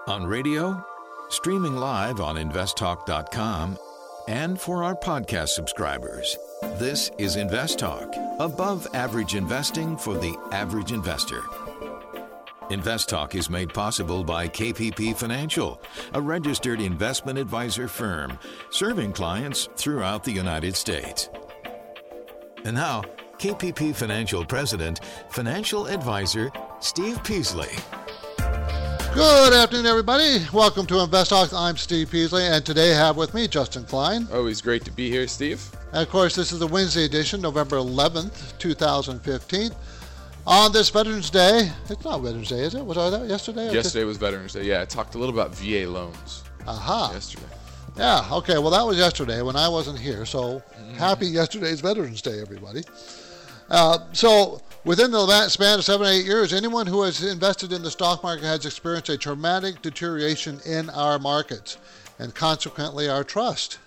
On radio, streaming live on investtalk.com, and for our podcast subscribers. This is Invest Talk, above average investing for the average investor. Invest Talk is made possible by KPP Financial, a registered investment advisor firm serving clients throughout the United States. And now, KPP Financial President, Financial Advisor Steve Peasley. Good afternoon, everybody. Welcome to Invest Talk. I'm Steve Peasley, and today I have with me Justin Klein. Always great to be here, Steve. And of course, this is the Wednesday edition, November 11th, 2015. On this Veterans Day, it's not Veterans Day, is it? Was that yesterday? Yesterday was Veterans Day. Yeah, I talked a little about VA loans. Aha. Yesterday. Yeah, okay. Well, that was yesterday when I wasn't here. So happy yesterday's Veterans Day, everybody. So within the span of 7 or 8 years, anyone who has invested in the stock market has experienced a dramatic deterioration in our markets and consequently our trust.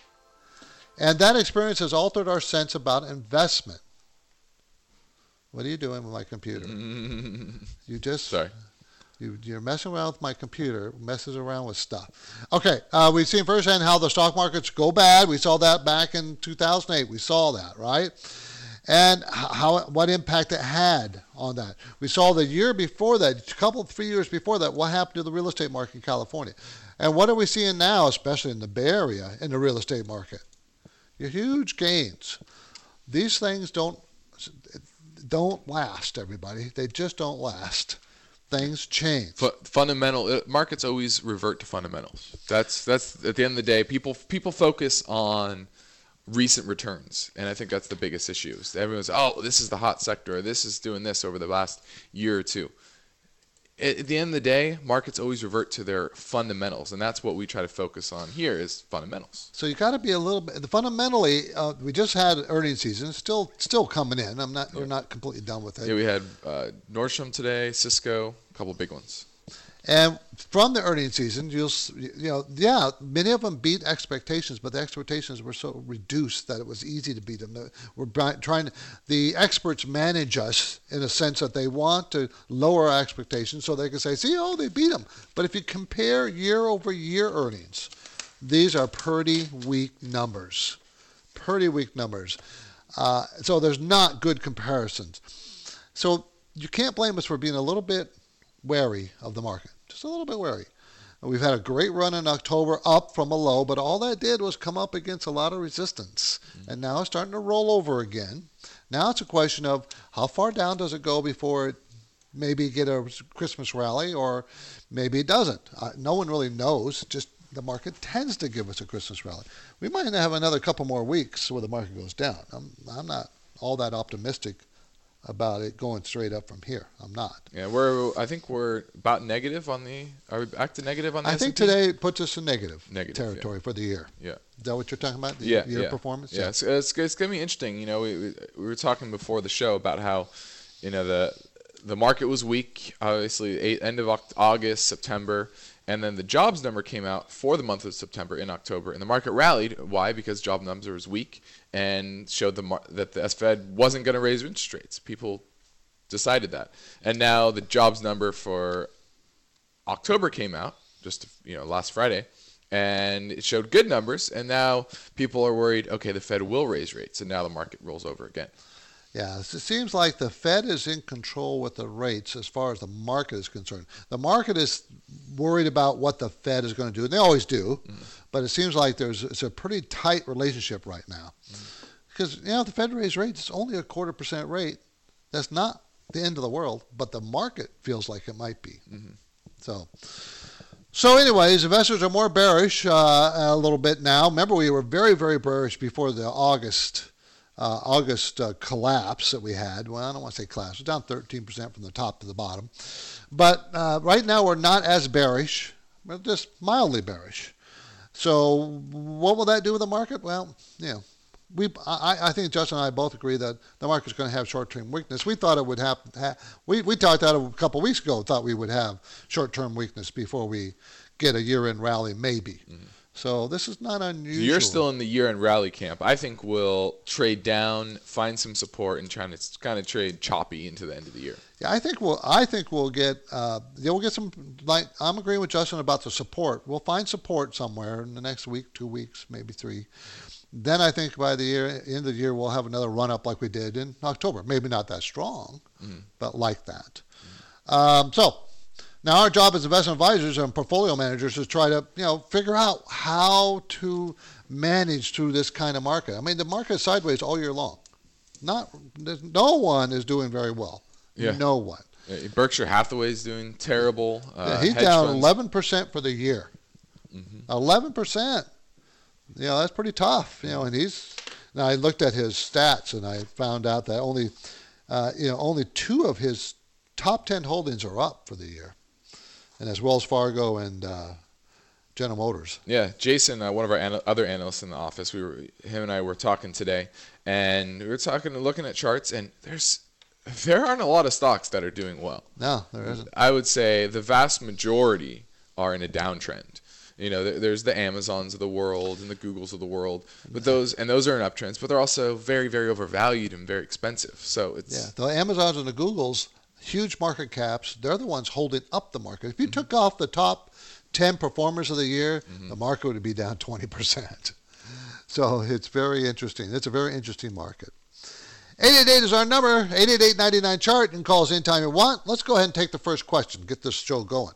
And that experience has altered our sense about investment. What are you doing with my computer? You just... Sorry. You're messing around with my computer, messes around with stuff. Okay, we've seen firsthand how the stock markets go bad. We saw that back in 2008. We saw that, right? And what impact it had on that. We saw the year before that, 3 years before that, what happened to the real estate market in California. And what are we seeing now, especially in the Bay Area, in the real estate market? Huge gains. These things don't last, everybody. They just don't last. Things change. Markets always revert to fundamentals. That's at the end of the day, people focus on recent returns, and I think that's the biggest issue. Everyone's, this is the hot sector, or this is doing this over the last year or two. At the end of the day, markets always revert to their fundamentals, and that's what we try to focus on here is fundamentals. So you got to be a little bit fundamentally. We just had earnings season, still coming in. We're not completely done with it. Yeah, we had Nordstrom today, Cisco, a couple of big ones. And from the earnings season, many of them beat expectations, but the expectations were so reduced that it was easy to beat them. The experts manage us in a sense that they want to lower our expectations so they can say, they beat them. But if you compare year over year earnings, these are pretty weak numbers. So there's not good comparisons. So you can't blame us for being a little bit wary of the market. Just a little bit wary. We've had a great run in October up from a low, but all that did was come up against a lot of resistance. And now it's starting to roll over again. Now it's a question of how far down does it go before it maybe get a Christmas rally, or maybe it doesn't. No one really knows. Just the market tends to give us a Christmas rally. We might have another couple more weeks where the market goes down. I'm not all that optimistic about it going straight up from here. I'm not. Yeah, I think we're about negative on the. Are we back to negative on the I S&P? think today puts us in negative territory yeah. for the year. Yeah. Is that what you're talking about? The year performance? Yeah. It's going to be interesting. We were talking before the show about how, the market was weak. Obviously, end of August, September. And then the jobs number came out for the month of September in October, and the market rallied. Why? Because job numbers was weak and showed that the Fed wasn't going to raise interest rates. People decided that. And now the jobs number for October came out just last Friday, and it showed good numbers. And now people are worried, okay, the Fed will raise rates, and now the market rolls over again. Yeah, it seems like the Fed is in control with the rates as far as the market is concerned. The market is worried about what the Fed is going to do, and they always do, but it seems like it's a pretty tight relationship right now. Because, the Fed raised rates, it's only a 0.25% rate. That's not the end of the world, but the market feels like it might be. So anyways, investors are more bearish a little bit now. Remember, we were very, very bearish before the August collapse that we had. Well, I don't want to say collapse. It's down 13% from the top to the bottom. But right now we're not as bearish. We're just mildly bearish. So what will that do with the market? Well, I think Justin and I both agree that the market's going to have short-term weakness. We thought it would have. We talked about it a couple of weeks ago. Thought we would have short-term weakness before we get a year-end rally, maybe. So this is not unusual. You're still in the year-end rally camp. I think we'll trade down, find some support, and try to kind of trade choppy into the end of the year. Yeah, I think we'll get we'll get some, like, I'm agreeing with Justin about the support. We'll find support somewhere in the next week, 2 weeks, maybe 3. Then I think by the end of the year we'll have another run up like we did in October. Maybe not that strong, but like that. So now our job as investment advisors and portfolio managers is try to figure out how to manage through this kind of market. I mean, the market is sideways all year long. No one is doing very well. Yeah. No one. Berkshire Hathaway is doing terrible. He's down 11% for the year. 11%. That's pretty tough. And now I looked at his stats and I found out that only 2 of his top 10 holdings are up for the year, and that's Wells Fargo and General Motors. Yeah, Jason, one of our other analysts in the office, him and I were talking today, and we were looking at charts, and there aren't a lot of stocks that are doing well. No, there isn't. I would say the vast majority are in a downtrend. There's the Amazons of the world and the Googles of the world, but those are in uptrends, but they're also very, very overvalued and very expensive. So it's the Amazons and the Googles, huge market caps. They're the ones holding up the market. If you took off the top 10 performers of the year, the market would be down 20%. So it's very interesting. It's a very interesting market. 888 is our number, 888-99-CHART. You can call us anytime you want. Let's go ahead and take the first question, get this show going.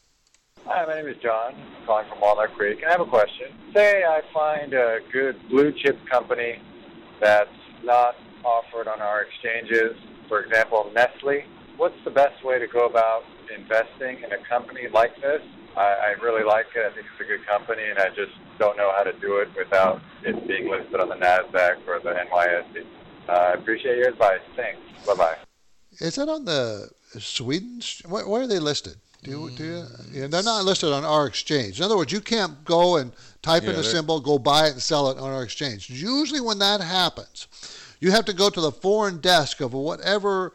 Hi, my name is John, calling from Walnut Creek, and I have a question. Say I find a good blue chip company that's not offered on our exchanges, for example, Nestle. What's the best way to go about investing in a company like this? I really like it. I think it's a good company, and I just don't know how to do it without it being listed on the NASDAQ or the NYSE. I appreciate your advice. Thanks. Bye-bye. Is that on the Sweden? Where are they listed? Do you? Yeah, they're not listed on our exchange. In other words, you can't go and type in a symbol, go buy it and sell it on our exchange. Usually when that happens, you have to go to the foreign desk of whatever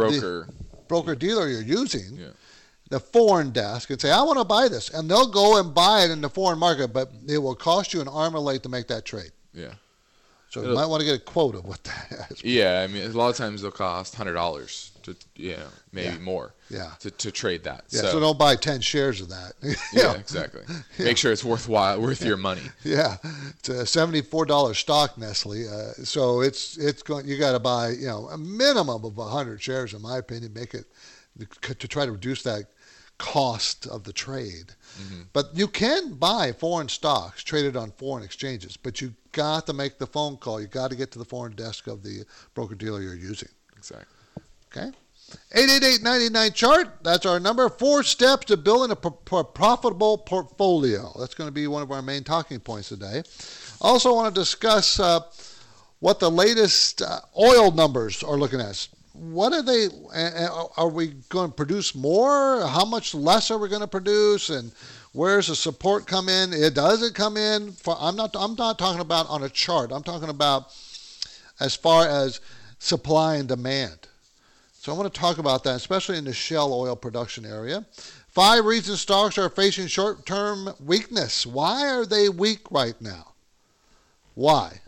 broker-dealer you're using, the foreign desk, and say, I want to buy this. And they'll go and buy it in the foreign market, but it will cost you an arm and a leg to make that trade. Yeah. So you might want to get a quote of what that is. Yeah, I mean, a lot of times they'll cost $100 to, maybe more. Yeah. To trade that. Yeah. So don't buy 10 shares of that. Yeah, exactly. Make sure it's worth your money. Yeah. It's a $74 stock, Nestle. So it's going. You got to buy a minimum of 100 shares, in my opinion. Make it to try to reduce that cost of the trade. But you can buy foreign stocks traded on foreign exchanges, but you got to make the phone call. You got to get to the foreign desk of the broker-dealer you're using. Exactly. Okay? 888-99-CHART. That's our number. 4 steps to building a profitable portfolio. That's going to be one of our main talking points today. Also want to discuss what the latest oil numbers are looking at. What are they? Are we going to produce more? How much less are we going to produce? And where's the support come in? Does it come in? I'm not talking about on a chart. I'm talking about as far as supply and demand. So I want to talk about that, especially in the shale oil production area. 5 reasons stocks are facing short-term weakness. Why are they weak right now? Why?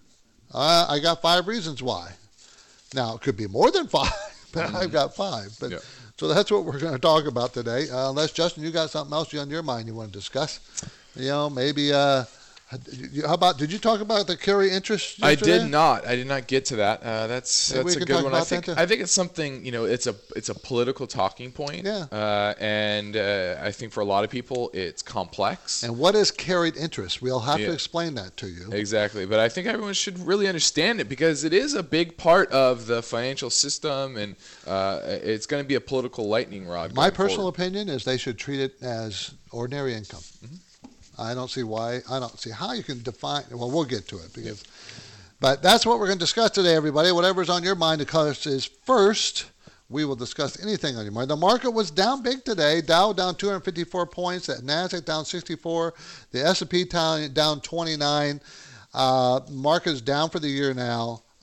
I got 5 reasons why. Now, it could be more than 5, but I've got 5. But so that's what we're going to talk about today. Unless, Justin, you got something else on your mind you want to discuss. Maybe, how about, did you talk about the carry interest yesterday? I did not get to that. That's a good one. I think it's something, it's a political talking point. Yeah. And I think for a lot of people it's complex. And what is carried interest? We'll have to explain that to you. Exactly. But I think everyone should really understand it because it is a big part of the financial system, and it's going to be a political lightning rod. My personal opinion is they should treat it as ordinary income. I don't see how you can define. Well, we'll get to it. But that's what we're going to discuss today, everybody. Whatever's on your mind, of course, is first. We will discuss anything on your mind. The market was down big today. Dow down 254 points. The Nasdaq down 64. The S&P down 29. Market is down for the year now.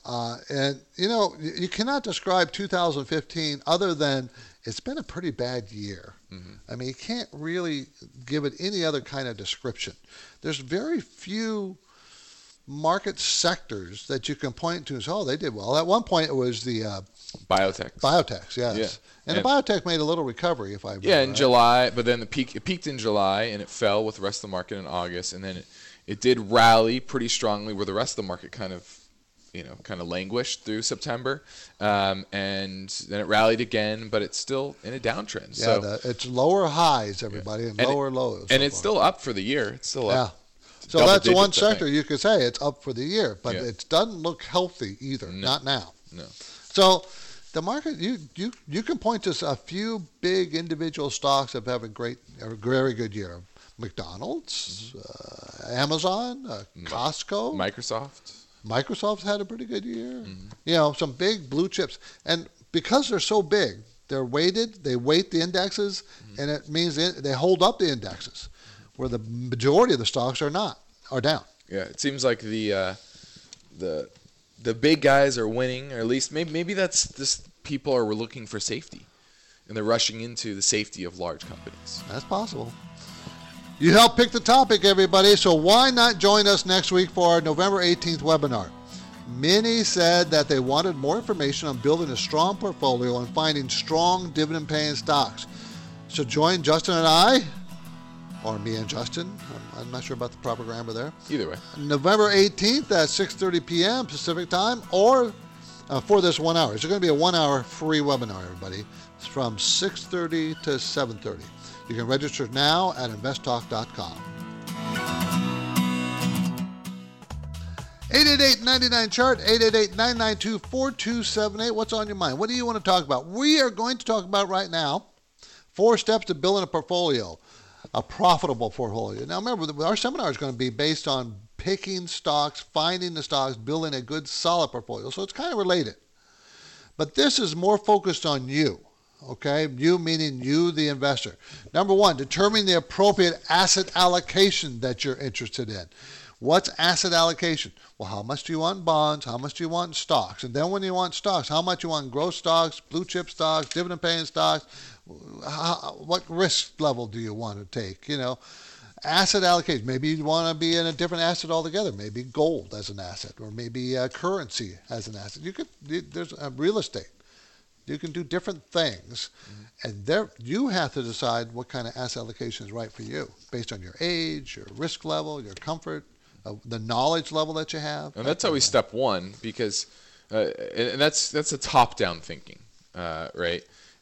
And, you cannot describe 2015 other than it's been a pretty bad year. Mm-hmm. I mean, you can't really give it any other kind of description. There's very few market sectors that you can point to and say, oh, they did well. At one point, it was the biotechs, yes. Yeah. And the biotech made a little recovery, if I remember. Yeah, in July, but then it peaked in July, and it fell with the rest of the market in August, and then it did rally pretty strongly where the rest of the market kind of languished through September, and then it rallied again, but it's still in a downtrend. Yeah, so it's lower highs, everybody, and lower lows. And it's still up for the year. It's still up. So that's one sector you could say it's up for the year, but it doesn't look healthy either. No. Not now. No. So the market, you can point to a few big individual stocks that have a very good year. McDonald's, Amazon, Costco, Microsoft's had a pretty good year. Mm-hmm. Some big blue chips, and because they're so big, they're weighted. They weight the indexes, and it means they hold up the indexes, where the majority of the stocks are down. Yeah, it seems like the big guys are winning, or at least maybe that's just people are looking for safety, and they're rushing into the safety of large companies. That's possible. You helped pick the topic, everybody, so why not join us next week for our November 18th webinar? Many said that they wanted more information on building a strong portfolio and finding strong dividend-paying stocks. So join Justin and I, or me and Justin. I'm not sure about the proper grammar there. Either way. November 18th at 6:30 p.m. Pacific time, or for this 1 hour. It's going to be a 1 hour free webinar, everybody. It's from 6:30 to 7:30. You can register now at investtalk.com. 888-99-CHART, 888-992-4278. What's on your mind? What do you want to talk about? We are going to talk about right now 4 steps to building a portfolio, a profitable portfolio. Now remember, our seminar is going to be based on picking stocks, finding the stocks, building a good solid portfolio. So it's kind of related. But this is more focused on you. Okay, you meaning you, the investor. Number 1, determine the appropriate asset allocation that you're interested in. What's asset allocation? Well, how much do you want in bonds? How much do you want in stocks? And then when you want stocks, how much you want in growth stocks, blue chip stocks, dividend-paying stocks? What risk level do you want to take? Asset allocation. Maybe you want to be in a different asset altogether. Maybe gold as an asset, or maybe currency as an asset. There's real estate. You can do different things, and there you have to decide what kind of asset allocation is right for you based on your age, your risk level, your comfort, the knowledge level that you have. And that's always step 1, because and that's a top-down thinking, right?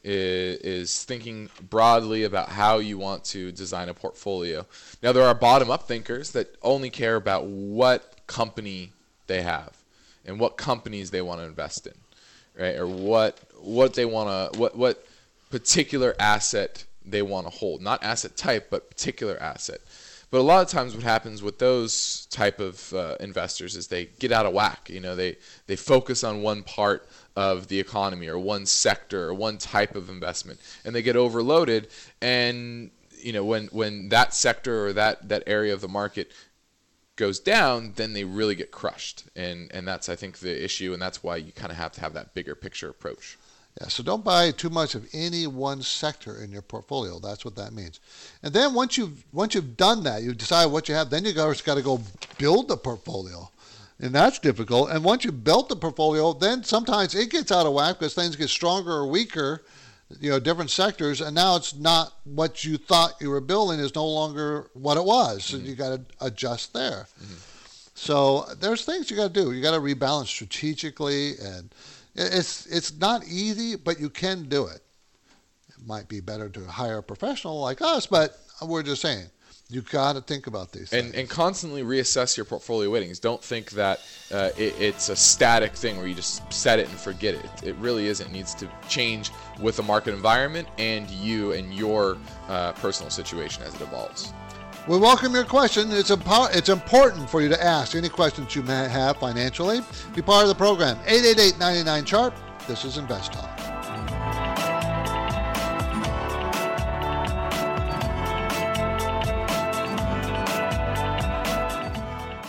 Is thinking broadly about how you want to design a portfolio. Now, there are bottom-up thinkers that only care about what company they have and what companies they want to invest in. Right, or what they want to, what particular asset they want to hold, not asset type, but particular asset. But a lot of times, what happens with those type of investors is they get out of whack. They focus on one part of the economy, or one sector, or one type of investment, and they get overloaded. And when that sector or that area of the market goes down, then they really get crushed, and that's, I think, the issue, and that's why you kind of have to have that bigger picture approach. Yeah, so don't buy too much of any one sector in your portfolio. That's what that means. And then once you've done that, you decide what you have, then you got to go build the portfolio, and that's difficult. And once you've built the portfolio, then sometimes it gets out of whack because things get stronger or weaker, different sectors, and now it's not what you thought you were building is no longer what it was. So you got to adjust there. So there's things you got to do. You got to rebalance strategically, and it's not easy, but you can do it. It might be better to hire a professional like us, but we're just saying, you got to think about these things. And constantly reassess your portfolio weightings. Don't think that it's a static thing where you just set it and forget it. It really isn't. It needs to change with the market environment and you and your personal situation as it evolves. We welcome your question. It's important for you to ask any questions you may have financially. Be part of the program. 888-99-CHART. This is Invest Talk.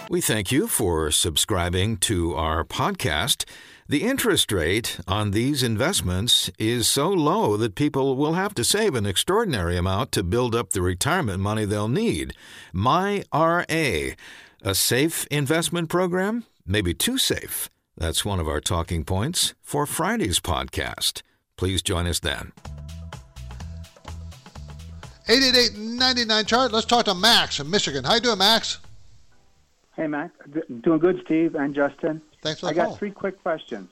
We thank you for subscribing to our podcast. The interest rate on these investments is so low that people will have to save an extraordinary amount to build up the retirement money they'll need. MyRA, a safe investment program? Maybe too safe. That's one of our talking points for Friday's podcast. Please join us then. 888-99-CHART. Let's talk to Max in Michigan. How you doing, Max? Hey, Max. Doing good, Steve and Justin. Thanks for the call. I call. got 3 quick questions.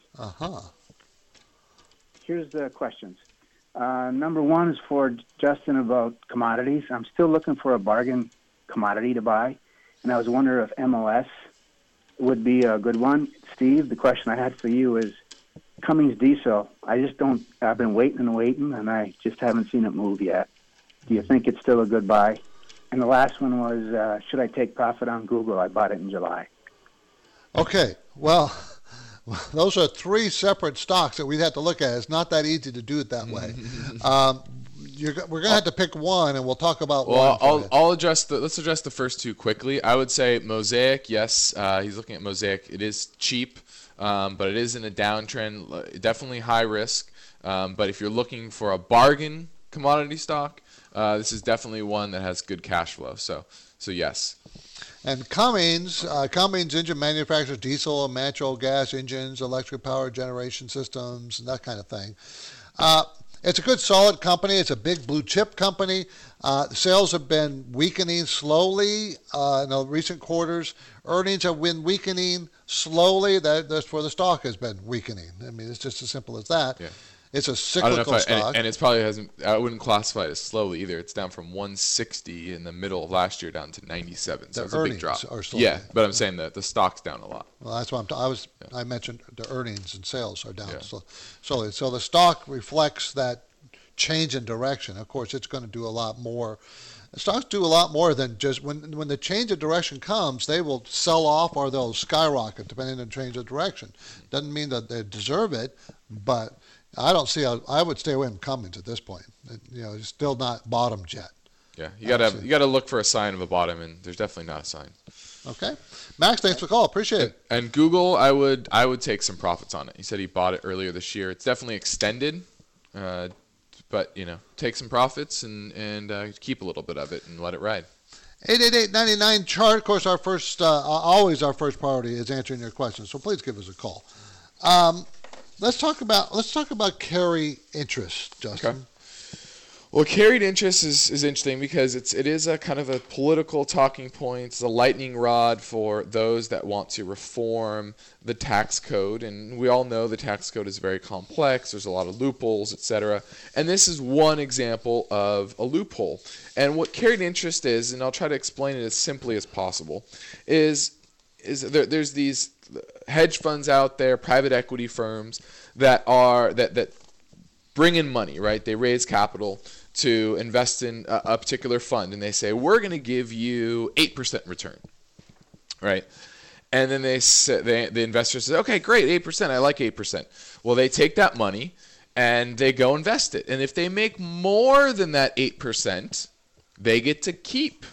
Here's the questions. Number 1 is for Justin about commodities. I'm still looking for a bargain commodity to buy, and I was wondering if MLS would be a good one. Steve, the question I had for you is Cummins Diesel. I've been waiting, and I just haven't seen it move yet. Do you think it's still a good buy? And the last one was, should I take profit on Google? I bought it in July. Okay, well, those are 3 separate stocks that we'd have to look at. It's not that easy to do it that way. We're going to have to pick one, and we'll talk about one. Let's address the first 2 quickly. I would say Mosaic, yes, he's looking at Mosaic. It is cheap, but it is in a downtrend, definitely high risk. But if you're looking for a bargain commodity stock, this is definitely one that has good cash flow. So yes. And Cummins engine manufactures diesel and natural gas engines, electric power generation systems, and that kind of thing. It's a good, solid company. It's a big blue chip company. Sales have been weakening slowly in the recent quarters. Earnings have been weakening slowly. That's where the stock has been weakening. I mean, it's just as simple as that. Yeah. It's a cyclical stock. And it's probably hasn't. I wouldn't classify it as slowly either. It's down from 160 in the middle of last year down to 97. So it's a big drop. Are slowly. Yeah, but I'm saying that the stock's down a lot. Well, that's what I mentioned the earnings and sales are down slowly. So the stock reflects that change in direction. Of course, it's going to do a lot more. Stocks do a lot more than just when the change of direction comes, they will sell off or they'll skyrocket depending on the change of direction. Doesn't mean that they deserve it, but I don't see how I would stay away from Cummins at this point. It's still not bottomed yet. Yeah, you got to look for a sign of a bottom, and there's definitely not a sign. Okay, Max, thanks for the call. Appreciate it. And Google, I would take some profits on it. He said he bought it earlier this year. It's definitely extended, but take some profits and keep a little bit of it and let it ride. 888-99-CHART. Of course, always our first priority is answering your questions. So please give us a call. Let's talk about carry interest, Justin. Okay. Well, carried interest is interesting because it is a kind of a political talking point. It's a lightning rod for those that want to reform the tax code, and we all know the tax code is very complex. There's a lot of loopholes, etc. And this is one example of a loophole. And what carried interest is, and I'll try to explain it as simply as possible, is there's these hedge funds out there, private equity firms that bring in money, right? They raise capital to invest in a particular fund, and they say, we're going to give you 8% return, right? And then the investor says, okay, great, 8%, I like 8%. Well, they take that money and they go invest it. And if they make more than that 8%, they get to keep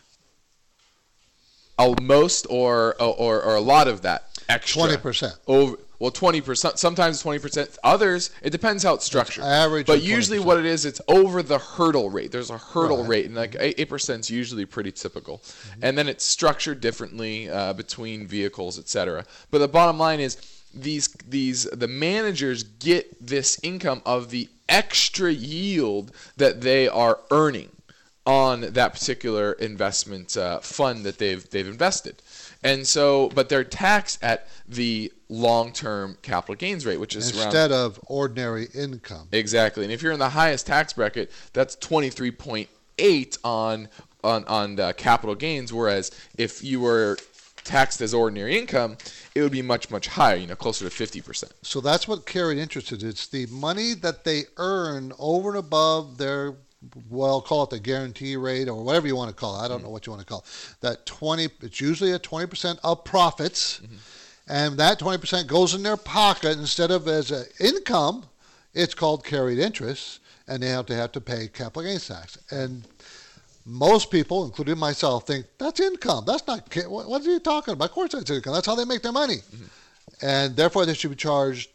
most or a lot of that extra. 20%. Well, 20%. Sometimes 20%. Others, it depends how it's structured. It's average. But usually, what it is, it's over the hurdle rate. There's a hurdle rate, and like 8% is usually pretty typical. Mm-hmm. And then it's structured differently between vehicles, etc. But the bottom line is, the managers get this income of the extra yield that they are earning on that particular investment fund that they've invested. And so, but they're taxed at the long-term capital gains rate, which is instead of ordinary income. Exactly. And if you're in the highest tax bracket, that's 23.8 on capital gains, whereas if you were taxed as ordinary income, it would be much, much higher, closer to 50%. So that's what carried interest is. It's the money that they earn over and above their, well, call it the guarantee rate or whatever you want to call it. I don't know what you want to call it. It's usually a 20% of profits, and that 20% goes in their pocket instead of as an income. It's called carried interest, and they have to pay capital gains tax. And most people, including myself, think that's income. That's not, what are you talking about? Of course that's income. That's how they make their money. And therefore they should be charged,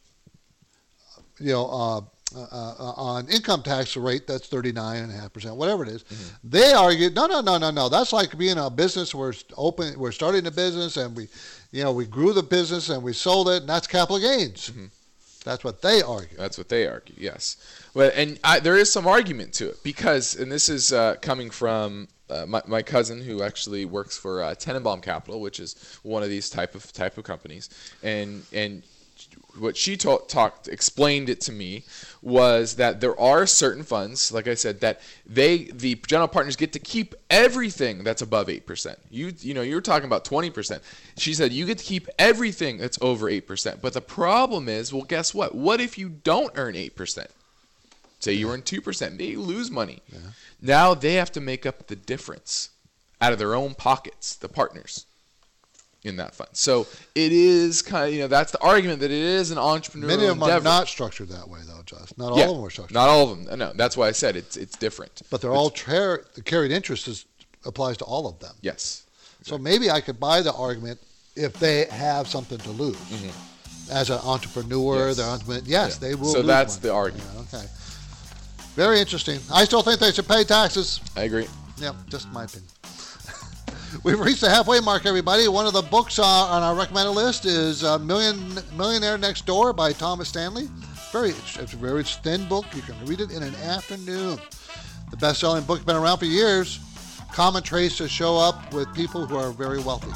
on income tax rate that's 39.5%, whatever it is. They argue, no. That's like being a business. We're starting a business, and we grew the business and we sold it, and that's capital gains. That's what they argue. Yes. Well, and there is some argument to it because, and this is coming from my cousin who actually works for Tenenbaum Capital, which is one of these type of companies, and what she explained it to me was that there are certain funds, like I said, that the general partners get to keep everything that's above 8%. You were talking about 20%. She said you get to keep everything that's over 8%. But the problem is, well, guess what? What if you don't earn 8%? Say you earn 2%, they lose money. Yeah. Now they have to make up the difference out of their own pockets, the partners in that fund. So it is kind of, that's the argument that it is an entrepreneurial endeavor. Many of them are not structured that way, though, Josh. Not all of them are structured. Not all of them. No, that's why I said it's different. But they're all the carried interest applies to all of them. Yes. Exactly. So maybe I could buy the argument if they have something to lose. As an entrepreneur, they will lose So that's money. the argument. Yeah, okay. Very interesting. I still think they should pay taxes. I agree. Yeah, just my opinion. We've reached the halfway mark, everybody. One of the books on our recommended list is Millionaire Next Door by Thomas Stanley. It's a very thin book. You can read it in an afternoon. The best-selling book, been around for years. Common traits to show up with people who are very wealthy.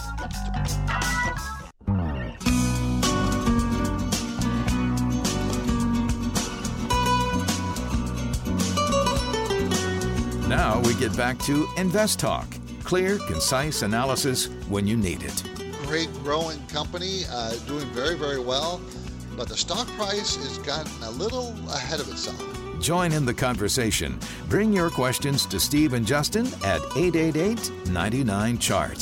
Now we get back to Invest Talk. Clear, concise analysis when you need it. Great growing company, doing very, very well, but the stock price has gotten a little ahead of itself. Join in the conversation. Bring your questions to Steve and Justin at 888-99-CHART.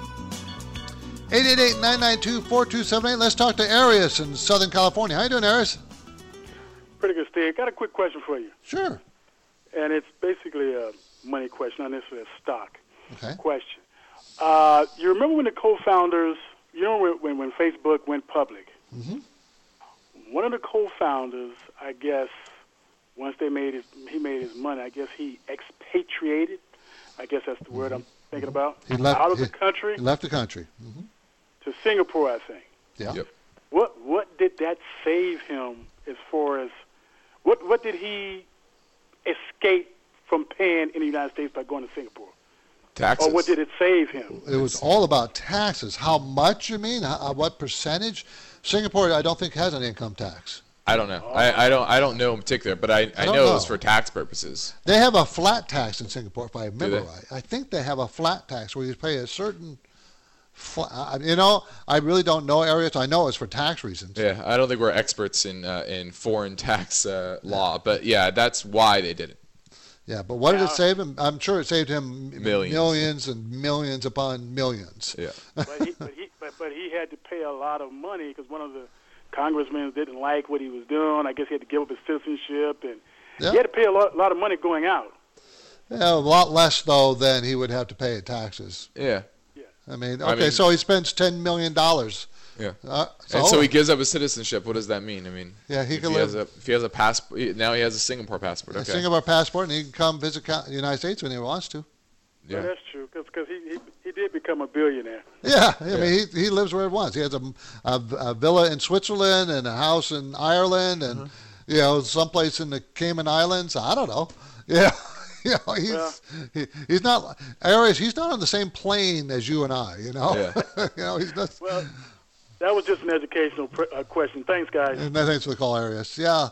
888-992-4278. Let's talk to Arias in Southern California. How you doing, Arias? Pretty good, Steve. Got a quick question for you. Sure. And it's basically a money question, not necessarily a stock question. You remember when the co-founders, when Facebook went public, one of the co-founders, I guess, once he made his money, I guess he expatriated. I guess that's the word I'm thinking about. He left out of the country. He left the country. To Singapore, I think. Yeah. Yep. What did that save him as far as what did he escape from paying in the United States by going to Singapore? Taxes. Or what did it save him? It was all about taxes. How much, you mean? What percentage? Singapore, I don't think, has an income tax. I don't know. I don't know in particular, but I know it was for tax purposes. They have a flat tax in Singapore, if I remember right. I think they have a flat tax where you pay a certain I really don't know areas. I know it's for tax reasons. Yeah, I don't think we're experts in foreign tax law, but yeah, that's why they did it. Yeah, but what did it save him? I'm sure it saved him millions and millions upon millions. Yeah. but he had to pay a lot of money because one of the congressmen didn't like what he was doing. I guess he had to give up his citizenship, and he had to pay a lot of money going out. Yeah, a lot less, though, than he would have to pay in taxes. Yeah. I mean, so he spends $10 million. Yeah. So he gives up his citizenship. What does that mean? I mean, yeah, if he has a passport, now he has a Singapore passport. Okay. A Singapore passport, and he can come visit the United States when he wants to. Yeah, well, that's true, because he did become a billionaire. Yeah, I mean, he lives where he wants. He has a villa in Switzerland and a house in Ireland and, someplace in the Cayman Islands. I don't know. Yeah. He's not Arias. He's not on the same plane as you and I. Yeah. He's not. Well, that was just an educational question. Thanks, guys. And thanks for the call, Arias. Yeah,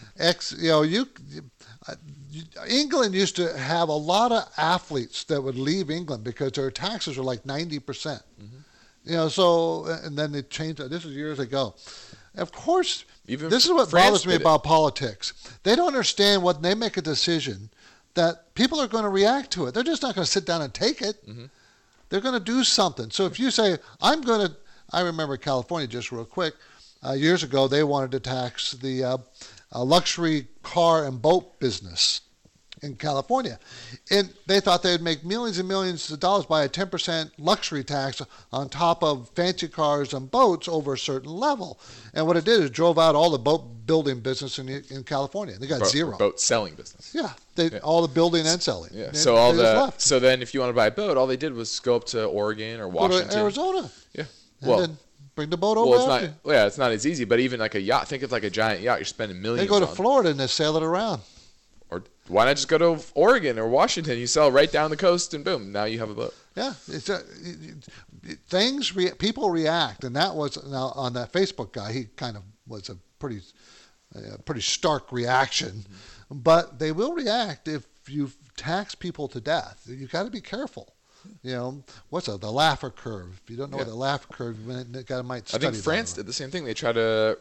England used to have a lot of athletes that would leave England because their taxes were like 90%. So and then they changed it. This was years ago. Of course, this is what bothers me about politics. They don't understand when they make a decision that people are going to react to it. They're just not going to sit down and take it. They're going to do something. So if you say, I remember California, just real quick, years ago, they wanted to tax the luxury car and boat business. in California. And they thought they would make millions and millions of dollars by a 10% luxury tax on top of fancy cars and boats over a certain level. And what it did is drove out all the boat building business in California. They got zero. Boat selling business. Yeah, all the building and selling. Yeah. So then if you want to buy a boat, all they did was go up to Oregon or Washington. Go to Arizona. Yeah. And then bring the boat over. It's not as easy, but even like a yacht, think of like a giant yacht, you're spending millions. They go to Florida and they sail it around. Or why not just go to Oregon or Washington? You sail right down the coast and boom, now you have a boat. Yeah, people react, and that was now on that Facebook guy. He kind of was a pretty stark reaction, but they will react if you tax people to death. You got to be careful. You know, what's the Laffer curve? If you don't know what the Laffer curve, the guy might study. I think France did the same thing. They tried to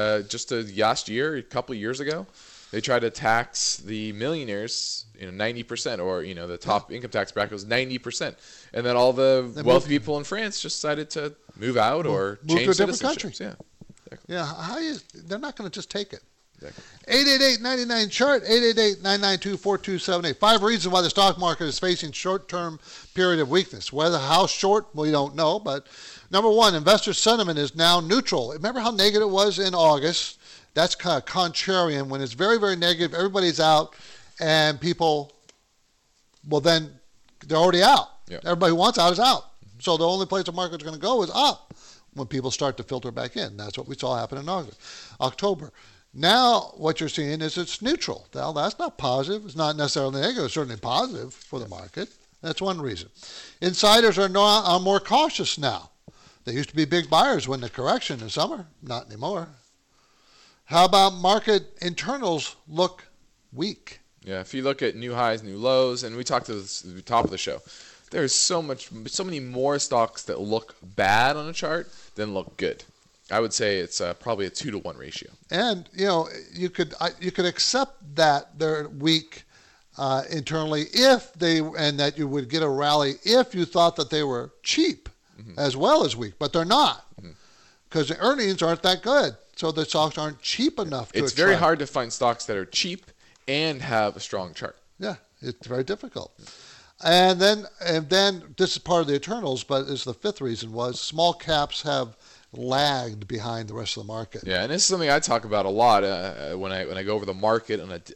last year, a couple of years ago, they tried to tax the millionaires, 90%, or the top income tax bracket was 90%, and then all the wealthy people in France just decided to move out or change to a different country. Yeah, exactly. Yeah. They're not going to just take it. Exactly. 888-99-CHART, 888-992-4278. 5 reasons why the stock market is facing short-term period of weakness. How short, we don't know. But number 1, investor sentiment is now neutral. Remember how negative it was in August? That's kind of contrarian. When it's very, very negative, everybody's out, and people, then they're already out. Yeah. Everybody who wants out is out. So the only place the market's going to go is up when people start to filter back in. That's what we saw happen in October. Now what you're seeing is it's neutral. Now that's not positive. It's not necessarily negative. It's certainly positive for the market. That's one reason. Insiders are more cautious now. They used to be big buyers when the correction in summer. Not anymore. How about market internals look weak? Yeah, if you look at new highs, new lows, and we talked at the top of the show, there's so many more stocks that look bad on a chart than look good. I would say it's probably a 2-to-1 ratio. And you could accept that they're weak internally and that you would get a rally if you thought that they were cheap as well as weak, but they're not because the earnings aren't that good, so the stocks aren't cheap enough. It's very hard to find stocks that are cheap and have a strong chart. Yeah, it's very difficult. And then this is part of the internals, but is the 5th reason was small caps have lagged behind the rest of the market. Yeah, and this is something I talk about a lot when I go over the market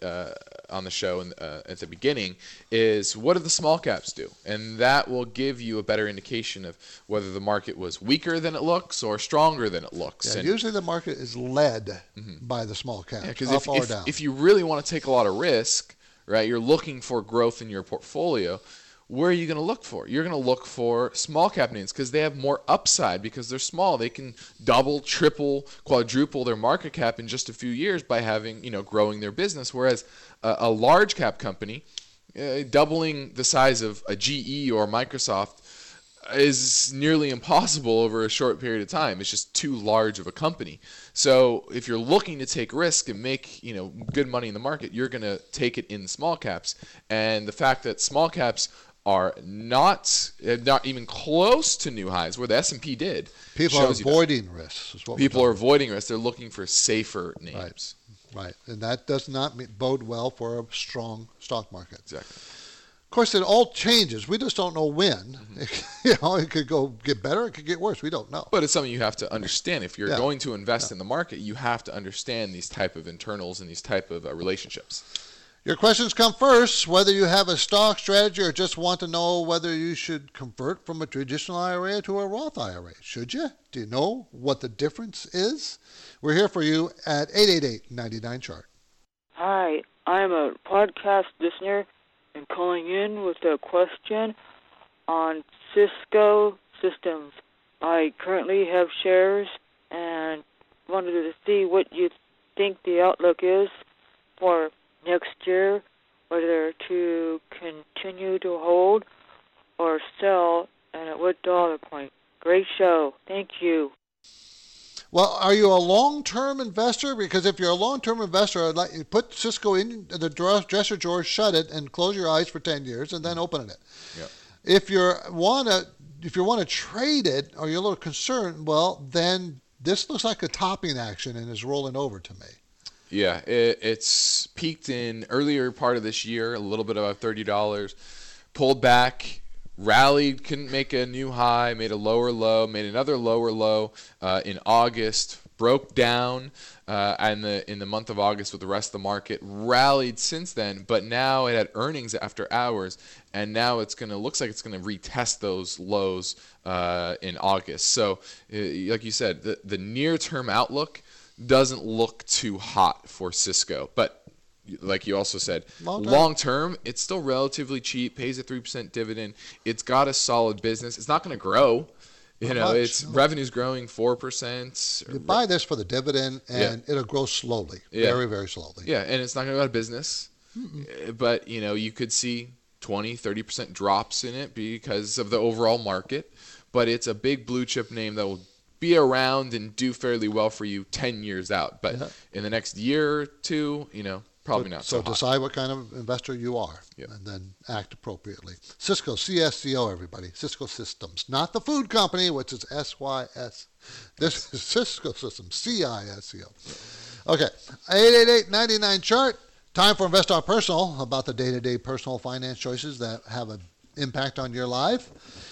on the show at the beginning, is what do the small caps do? And that will give you a better indication of whether the market was weaker than it looks or stronger than it looks. Yeah, usually the market is led by the small caps, up or down. If you really want to take a lot of risk, right, you're looking for growth in your portfolio, where are you going to look for? You're going to look for small cap names because they have more upside because they're small. They can double, triple, quadruple their market cap in just a few years by having, growing their business. Whereas a large cap company, doubling the size of a GE or Microsoft is nearly impossible over a short period of time. It's just too large of a company. So if you're looking to take risk and make, good money in the market, you're going to take it in the small caps. And the fact that small caps are not even close to new highs, where the S&P did. People are avoiding risks. People are avoiding risks. They're looking for safer names. Right. And that does not bode well for a strong stock market. Exactly. Of course, it all changes. We just don't know when. It could get better. It could get worse. We don't know. But it's something you have to understand. If you're going to invest in the market, you have to understand these type of internals and these type of relationships. Your questions come first, whether you have a stock strategy or just want to know whether you should convert from a traditional IRA to a Roth IRA. Should you? Do you know what the difference is? We're here for you at 888-99-CHART. Hi, I'm a podcast listener and calling in with a question on Cisco Systems. I currently have shares and wanted to see what you think the outlook is for next year, whether to continue to hold or sell, and at what dollar point. Great show. Thank you. Well, are you a long-term investor? Because if you're a long-term investor, I'd like you to put Cisco in the dresser drawer, shut it, and close your eyes for 10 years, and then open it. Yep. If you want to trade it, or you're a little concerned, well, then this looks like a topping action and is rolling over to me. Yeah, it's peaked in earlier part of this year, a little bit above $30, pulled back, rallied, couldn't make a new high, made a lower low, made another lower low in August, broke down and in the month of August with the rest of the market, rallied since then, but now it had earnings after hours, and now looks like it's gonna retest those lows in August. So like you said, the near-term outlook doesn't look too hot for Cisco, but like you also said, long term, it's still relatively cheap, pays a 3% dividend. It's got a solid business. It's not going to grow. Its revenue's growing 4%. You buy this for the dividend, and it'll grow slowly, very, very slowly. Yeah, and it's not going to go out of business. But, you could see 20, 30% drops in it because of the overall market. But it's a big blue chip name that will be around and do fairly well for you 10 years out. But in the next year or two, probably not so hot. So decide what kind of investor you are and then act appropriately. Cisco, CSCO, everybody. Cisco Systems. Not the food company, which is SYS. This is Cisco Systems, CISCO. Okay, 888-99 chart. Time for InvestTalk Personal, about the day-to-day personal finance choices that have an impact on your life.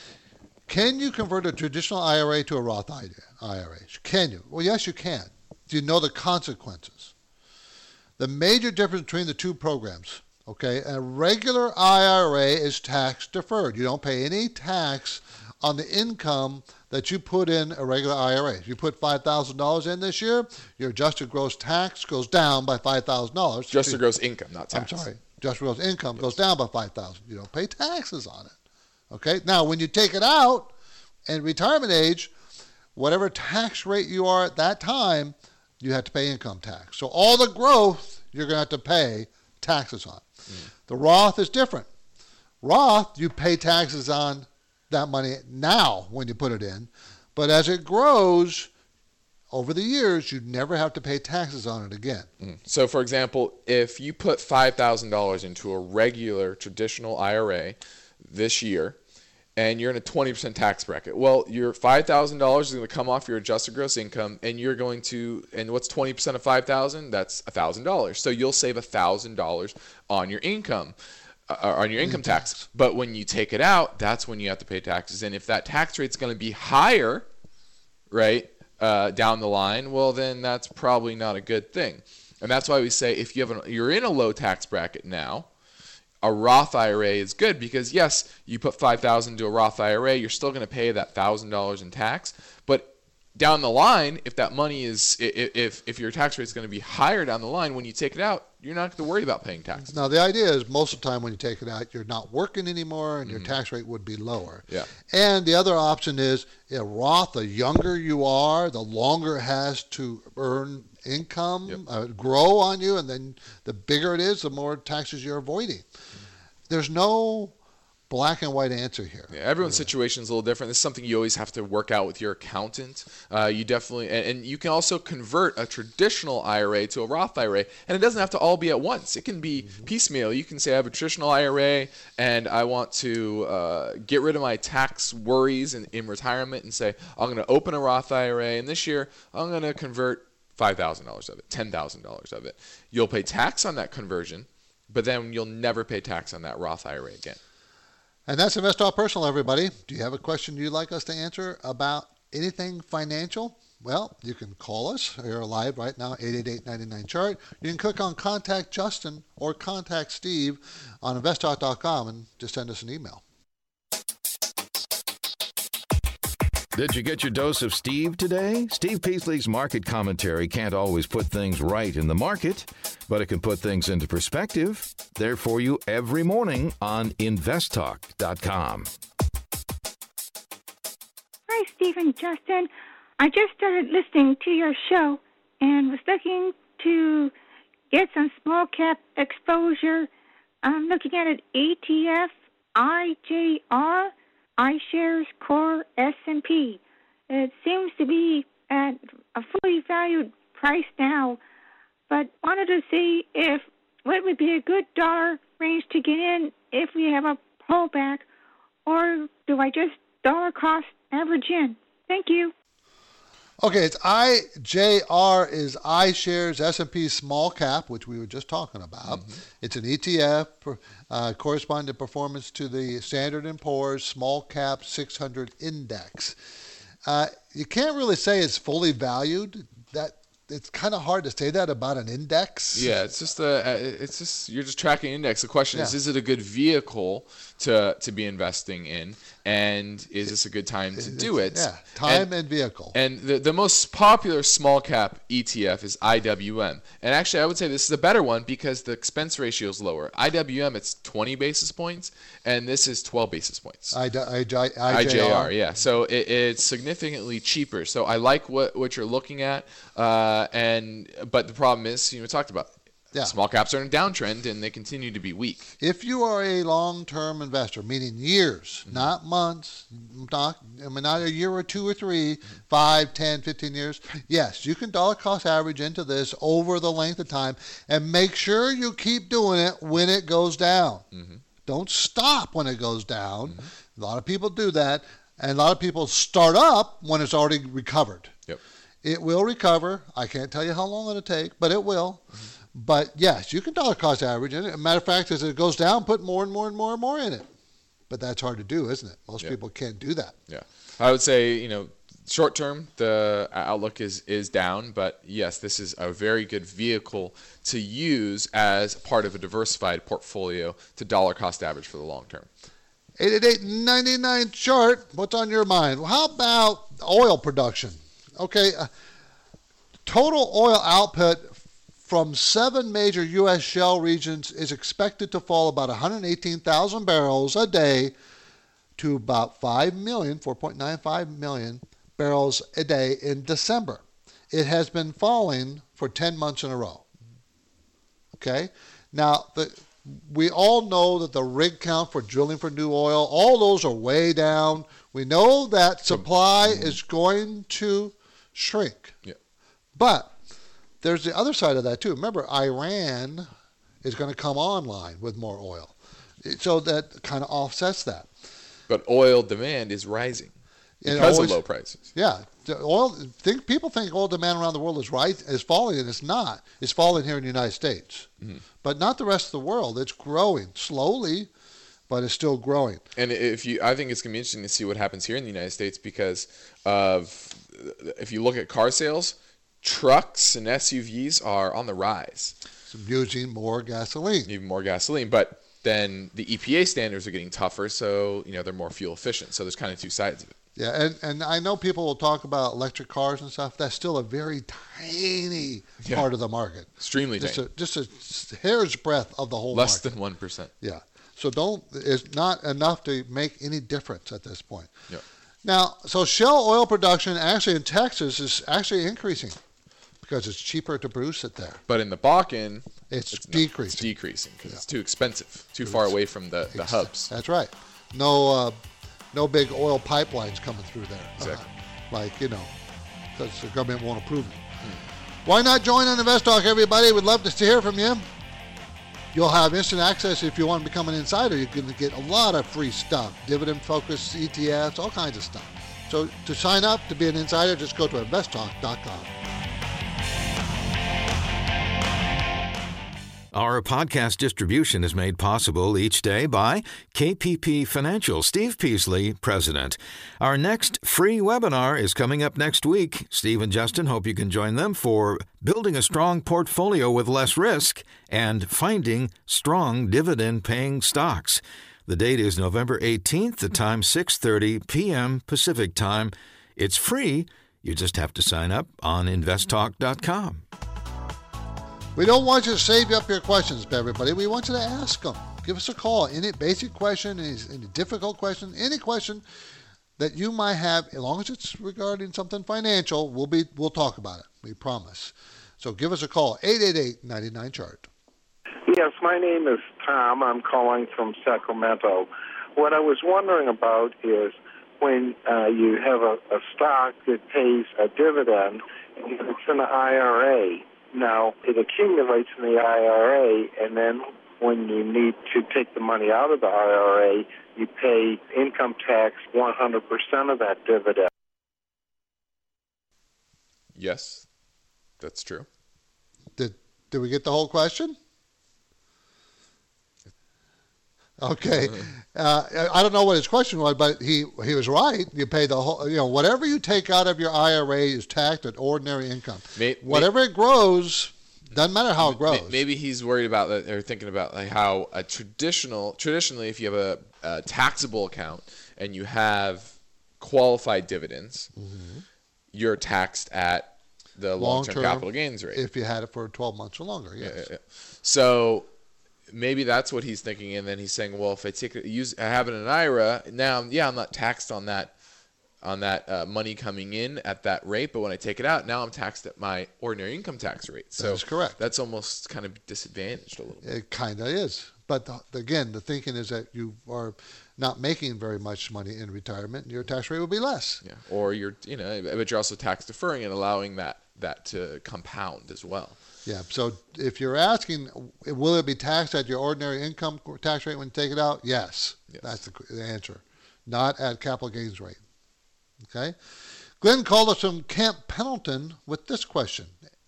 Can you convert a traditional IRA to a Roth IRA? Can you? Well, yes, you can. Do you know the consequences? The major difference between the two programs, okay, a regular IRA is tax deferred. You don't pay any tax on the income that you put in a regular IRA. If you put $5,000 in this year, your adjusted gross tax goes down by $5,000. Adjusted gross income, not tax. I'm sorry. Adjusted gross income goes down by $5,000. You don't pay taxes on it. Okay. Now, when you take it out in retirement age, whatever tax rate you are at that time, you have to pay income tax. So all the growth you're going to have to pay taxes on. The Roth is different. Roth, you pay taxes on that money now when you put it in, but as it grows over the years, you never have to pay taxes on it again. So, for example, if you put $5,000 into a regular traditional IRA this year, and you're in a 20% tax bracket. Well, your $5,000 is going to come off your adjusted gross income, and you're going to, and what's 20% of $5,000? That's $1,000. So you'll save $1,000 on your income, on your income tax. But when you take it out, that's when you have to pay taxes. And if that tax rate's going to be higher, right, down the line, well, then that's probably not a good thing. And that's why we say if you have you're in a low tax bracket now, a Roth IRA is good because, yes, you put $5,000 into a Roth IRA, you're still going to pay that $1,000 in tax. But down the line, if that money is, if your tax rate is going to be higher down the line, when you take it out, you're not going to worry about paying taxes. Now, the idea is most of the time when you take it out, you're not working anymore and your tax rate would be lower. Yeah. And the other option is a Roth, the younger you are, the longer it has to earn income, grow on you, and then the bigger it is, the more taxes you're avoiding. There's no black and white answer here. Yeah, everyone's situation is a little different. This is something you always have to work out with your accountant. You definitely, and you can also convert a traditional IRA to a Roth IRA, and it doesn't have to all be at once. It can be piecemeal. You can say, I have a traditional IRA, and I want to get rid of my tax worries in retirement and say, I'm going to open a Roth IRA, and this year I'm going to convert $5,000 of it, $10,000 of it. You'll pay tax on that conversion, but then you'll never pay tax on that Roth IRA again. And that's InvestTalk Personal, everybody. Do you have a question you'd like us to answer about anything financial? Well, you can call us. You're live right now, 888-99-CHART. You can click on Contact Justin or Contact Steve on investtalk.com and just send us an email. Did you get your dose of Steve today? Steve Peasley's market commentary can't always put things right in the market, but it can put things into perspective. There for you every morning on investtalk.com. Hi, Steve and Justin. I just started listening to your show and was looking to get some small cap exposure. I'm looking at an ETF, IJR, iShares Core S&P. It seems to be at a fully valued price now, but wanted to see what would be a good dollar range to get in if we have a pullback, or do I just dollar cost average in? Thank you. Okay, it's IJR is iShares S&P Small Cap, which we were just talking about. Mm-hmm. It's an ETF corresponding performance to the Standard & Poor's Small Cap 600 Index. You can't really say it's fully valued. It's kind of hard to say that about an index. Yeah, it's just you're just tracking an index. The question is it a good vehicle to be investing in, and is this a good time to do it? Yeah, time and vehicle. And the most popular small cap ETF is IWM, and actually I would say this is a better one because the expense ratio is lower. IWM, it's 20 basis points, and this is 12 basis points. IJR, yeah. So it's significantly cheaper. So I like what you're looking at. But the problem is, we talked about small caps are in a downtrend and they continue to be weak. If you are a long-term investor, meaning years, not months, not a year or 2 or 3, 5, 10, 15 years, yes, you can dollar cost average into this over the length of time and make sure you keep doing it when it goes down. Mm-hmm. Don't stop when it goes down. Mm-hmm. A lot of people do that, and a lot of people start up when it's already recovered. Yep. It will recover. I can't tell you how long it'll take, but it will. Mm-hmm. But yes, you can dollar cost average in it. As a matter of fact, as it goes down, put more and more and more and more in it. But that's hard to do, isn't it? Most people can't do that. Yeah. I would say, short term, the outlook is down. But yes, this is a very good vehicle to use as part of a diversified portfolio to dollar cost average for the long term. 888-99 chart. What's on your mind? Well, how about oil production? Okay, total oil output from 7 major U.S. shale regions is expected to fall about 118,000 barrels a day to about 4.95 million barrels a day in December. It has been falling for 10 months in a row. Okay, now we all know that the rig count for drilling for new oil, all those are way down. We know that supply is going to shrink. Yeah. But there's the other side of that too. Remember, Iran is going to come online with more oil. So that kind of offsets that. But oil demand is rising because of low prices. Yeah. People think oil demand around the world is falling, and it's not. It's falling here in the United States. Mm-hmm. But not the rest of the world. It's growing slowly, but it's still growing. And I think it's going to be interesting to see what happens here in the United States because if you look at car sales, trucks and SUVs are on the rise. So using more gasoline. Even more gasoline. But then the EPA standards are getting tougher, so they're more fuel efficient. So there's kind of two sides of it. Yeah, and I know people will talk about electric cars and stuff. That's still a very tiny part of the market. Extremely tiny. Just a hair's breadth of the whole market. Less than 1%. Yeah. So it's not enough to make any difference at this point. Yeah. Now, so shale oil production actually in Texas is actually increasing because it's cheaper to produce it there. But in the Bakken, it's decreasing. It's decreasing because it's too expensive, too far away from the hubs. That's right. No big oil pipelines coming through there. Exactly. Because the government won't approve it. Why not join on Invest Talk, everybody? We'd love to hear from you. You'll have instant access if you want to become an insider. You can get a lot of free stuff, dividend-focused ETFs, all kinds of stuff. So to sign up to be an insider, just go to investtalk.com. Our podcast distribution is made possible each day by KPP Financial, Steve Peasley, President. Our next free webinar is coming up next week. Steve and Justin hope you can join them for Building a Strong Portfolio with Less Risk and Finding Strong Dividend-Paying Stocks. The date is November 18th, the time 6:30 p.m. Pacific Time. It's free. You just have to sign up on investtalk.com. We don't want you to save up your questions, everybody. We want you to ask them. Give us a call. Any basic question, any difficult question, any question that you might have, as long as it's regarding something financial, we'll talk about it. We promise. So give us a call, 888-99-CHART. Yes, my name is Tom. I'm calling from Sacramento. What I was wondering about is when you have a stock that pays a dividend, it's in an IRA. Now, it accumulates in the IRA, and then when you need to take the money out of the IRA, you pay income tax 100% of that dividend. Yes, that's true. Did we get the whole question? Okay. I don't know what his question was, but he was right. You pay the whole, whatever you take out of your IRA is taxed at ordinary income. Whatever it grows, doesn't matter how it grows. Maybe he's worried about that, or thinking about like how traditionally, if you have a taxable account and you have qualified dividends, you're taxed at the long-term capital gains rate. If you had it for 12 months or longer, yes. Yeah. So maybe that's what he's thinking, and then he's saying, well, if I I have it in an IRA, now, I'm not taxed on that money coming in at that rate, but when I take it out, now I'm taxed at my ordinary income tax rate. So that's correct. That's almost kind of disadvantaged a little bit. It kind of is. But again, the thinking is that you are not making very much money in retirement, and your tax rate will be less. Yeah. Or but you're also tax deferring and allowing that to compound as well. Yeah. So if you're asking, will it be taxed at your ordinary income tax rate when you take it out? Yes. That's the answer. Not at capital gains rate. Okay. Glenn called us from Camp Pendleton with this question.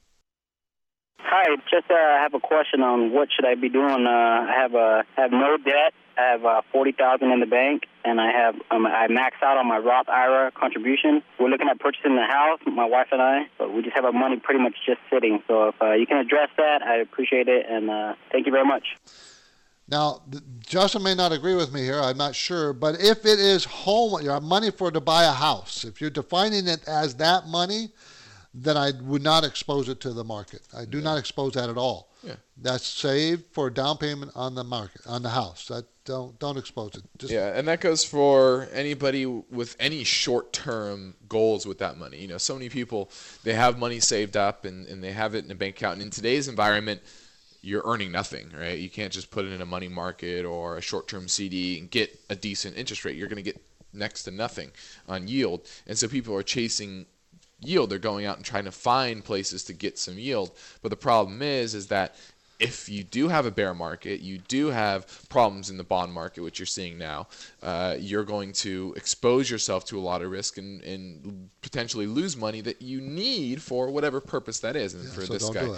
Hi, just have a question on what should I be doing. I have no debt. I have $40,000 in the bank, and I maxed out on my Roth IRA contribution. We're looking at purchasing the house, my wife and I, but we just have our money pretty much just sitting. So if you can address that, I appreciate it, and thank you very much. Now, Justin may not agree with me here. I'm not sure, but if it is your money to buy a house, if you're defining it as that money, then I would not expose it to the market. I do not expose that at all. Yeah. That's saved for down payment on the market, on the house. Don't expose it. And that goes for anybody with any short-term goals with that money. So many people, they have money saved up and they have it in a bank account. And in today's environment, you're earning nothing, right? You can't just put it in a money market or a short-term CD and get a decent interest rate. You're going to get next to nothing on yield. And so people are chasing yield. They're going out and trying to find places to get some yield. But the problem is that if you do have a bear market, you do have problems in the bond market, which you're seeing now, you're going to expose yourself to a lot of risk and potentially lose money that you need for whatever purpose that is. And for this guy,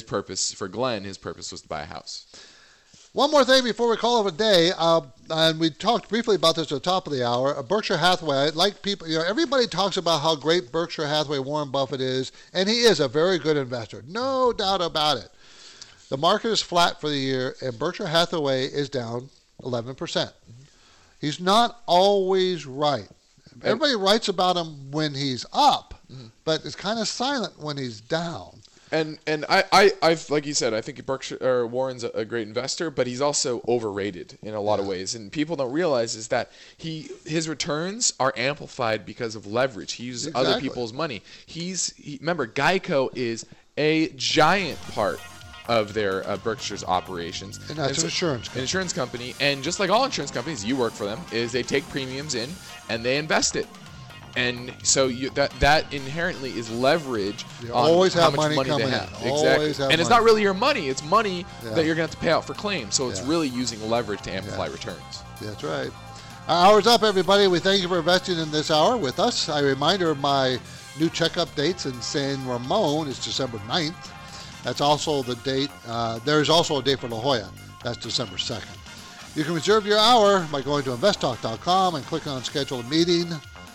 for Glenn, his purpose was to buy a house. One more thing before we call it a day, and we talked briefly about this at the top of the hour. Berkshire Hathaway, everybody talks about how great Berkshire Hathaway Warren Buffett is, and he is a very good investor, no doubt about it. The market is flat for the year, and Berkshire Hathaway is down 11%. He's not always right. Everybody writes about him when he's up, but it's kind of silent when he's down. And I've like you said, I think Warren's a great investor, but he's also overrated in a lot of ways. And people don't realize is that his returns are amplified because of leverage. He uses other people's money. Remember, Geico is a giant part of their Berkshire's operations. And that's an insurance company. An insurance company. And just like all insurance companies, you work for them, is they take premiums in and they invest it. And so that inherently is leverage on how much money they have. Exactly. And it's not really your money. It's money that you're going to have to pay out for claims. So it's really using leverage to amplify returns. That's right. Our hour's up, everybody. We thank you for investing in this hour with us. A reminder of my new checkup dates in San Ramon is December 9th. That's also the date. There's also a date for La Jolla. That's December 2nd. You can reserve your hour by going to investtalk.com and clicking on Schedule a Meeting,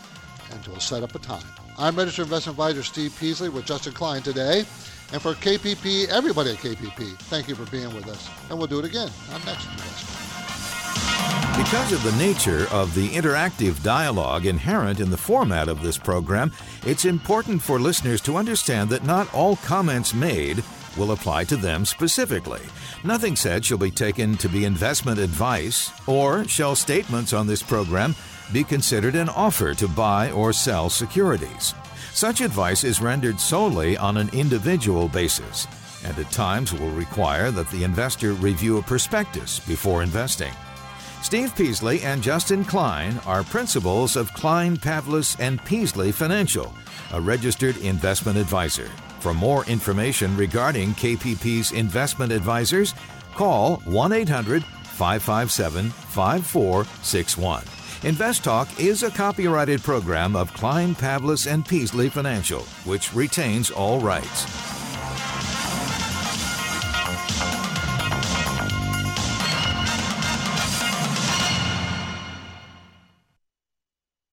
and we'll set up a time. I'm Registered Investment Advisor Steve Peasley with Justin Klein today. And for KPP, everybody at KPP, thank you for being with us. And we'll do it again on Next Investment. Because of the nature of the interactive dialogue inherent in the format of this program, it's important for listeners to understand that not all comments made will apply to them specifically. Nothing said shall be taken to be investment advice, or shall statements on this program be considered an offer to buy or sell securities. Such advice is rendered solely on an individual basis, and at times will require that the investor review a prospectus before investing. Steve Peasley and Justin Klein are principals of Klein, Pavlis & Peasley Financial, a registered investment advisor. For more information regarding KPP's investment advisors, call 1-800-557-5461. Invest Talk is a copyrighted program of Klein, Pavlis, and Peasley Financial, which retains all rights.